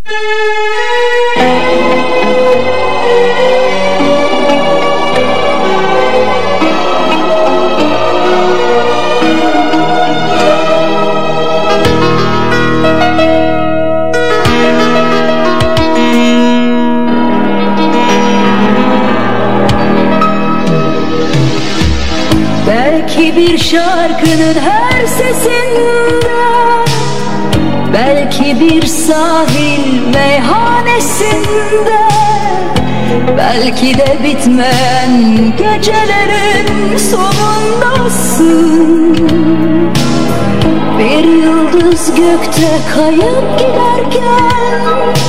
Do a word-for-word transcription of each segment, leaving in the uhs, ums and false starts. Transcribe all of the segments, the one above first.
Belki bir şarkının her sesinde, belki bir sahil meyhanesinde, belki de bitmeyen gecelerin sonundasın. Bir yıldız gökte kayıp giderken,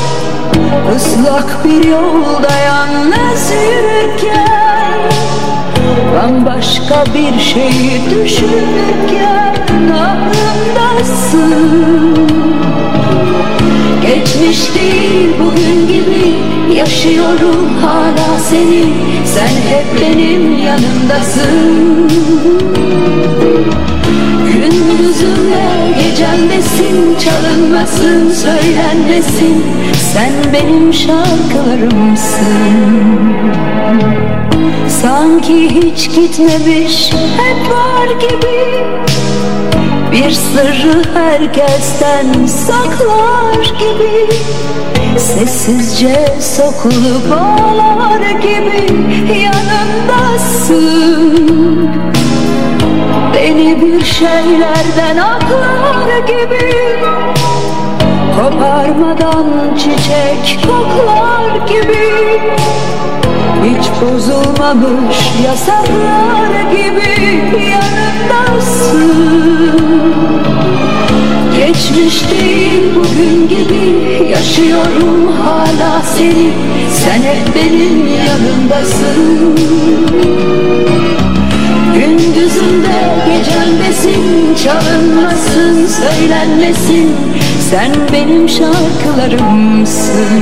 ıslak bir yolda yalnız yürürken, bambaşka bir şeyi düşünürken aklımdasın. Geçmiş değil bugün gibi yaşıyorum hala seni, sen hep benim yanımdasın. Gündüzümde gecemdesin, çalınmasın söylenmesin, sen benim şarkılarımsın. Sanki hiç gitmemiş, hep var gibi, bir sırrı herkesten saklar gibi, sessizce sokulup ağlar gibi yanımdasın. Beni bir şeylerden aklar gibi, koparmadan çiçek koklar gibi, hiç bozulmamış yasaklar gibi yanımdasın. Geçmiş değil bugün gibi yaşıyorum hala seni, sen hep benim yanımdasın. Gündüzümde gecemdesin, çalınmasın söylenmesin, sen benim şarkılarımsın.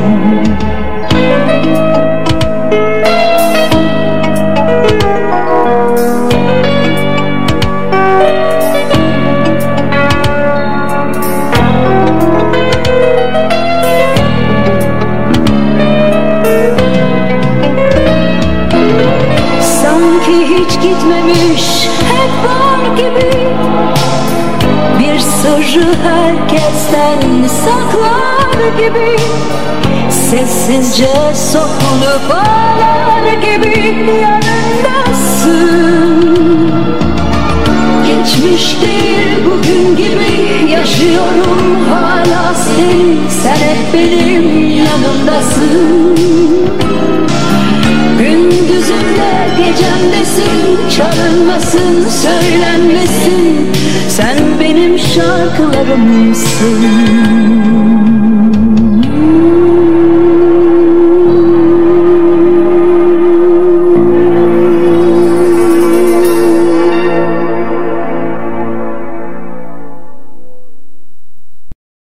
Hiç gitmemiş, hep var gibi, bir sırrı herkesten saklar gibi, sessizce sokulup ağlar gibi yanındasın. Geçmiş değil bugün gibi yaşıyorum hala seni, sen hep benim yanımdasın. Gündüzümde gecemdesin, çalınmasın söylenmesin, sen benim şarkılarımsın.